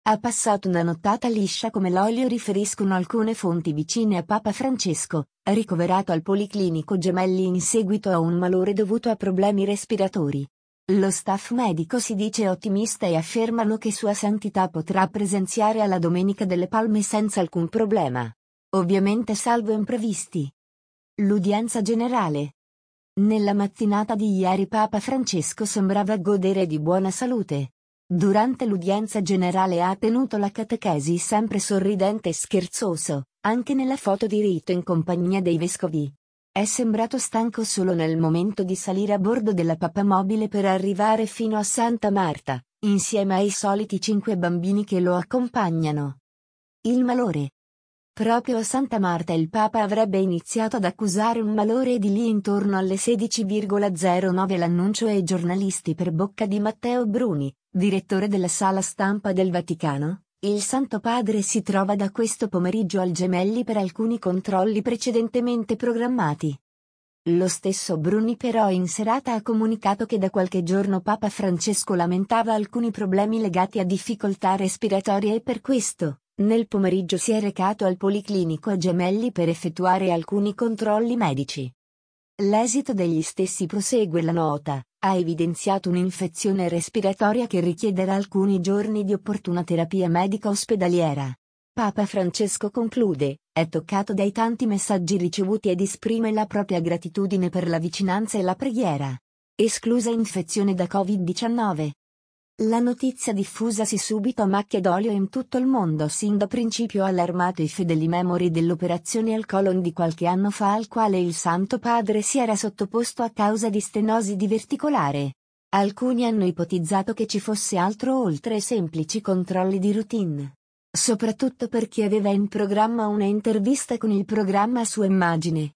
Ha passato una nottata liscia come l'olio, riferiscono alcune fonti vicine a Papa Francesco, ricoverato al Policlinico Gemelli in seguito a un malore dovuto a problemi respiratori. Lo staff medico si dice ottimista e affermano che Sua Santità potrà presenziare alla Domenica delle Palme senza alcun problema. Ovviamente salvo imprevisti. L'udienza generale. Nella mattinata di ieri Papa Francesco sembrava godere di buona salute. Durante l'udienza generale ha tenuto la catechesi sempre sorridente e scherzoso, anche nella foto di rito in compagnia dei vescovi. È sembrato stanco solo nel momento di salire a bordo della papamobile per arrivare fino a Santa Marta, insieme ai soliti 5 bambini che lo accompagnano. Il malore. Proprio a Santa Marta il Papa avrebbe iniziato ad accusare un malore e di lì intorno alle 16,09 l'annuncio ai giornalisti per bocca di Matteo Bruni, direttore della sala stampa del Vaticano. Il Santo Padre si trova da questo pomeriggio al Gemelli per alcuni controlli precedentemente programmati. Lo stesso Bruni però in serata ha comunicato che da qualche giorno Papa Francesco lamentava alcuni problemi legati a difficoltà respiratorie e per questo, nel pomeriggio si è recato al Policlinico Gemelli per effettuare alcuni controlli medici. L'esito degli stessi, prosegue la nota, ha evidenziato un'infezione respiratoria che richiederà alcuni giorni di opportuna terapia medica ospedaliera. Papa Francesco conclude, è toccato dai tanti messaggi ricevuti ed esprime la propria gratitudine per la vicinanza e la preghiera. Esclusa infezione da Covid-19. La notizia diffusasi subito a macchia d'olio in tutto il mondo sin da principio ha allarmato i fedeli memori dell'operazione al colon di qualche anno fa al quale il Santo Padre si era sottoposto a causa di stenosi diverticolare. Alcuni hanno ipotizzato che ci fosse altro oltre ai semplici controlli di routine. Soprattutto per chi aveva in programma una intervista con il programma Sua Immagine,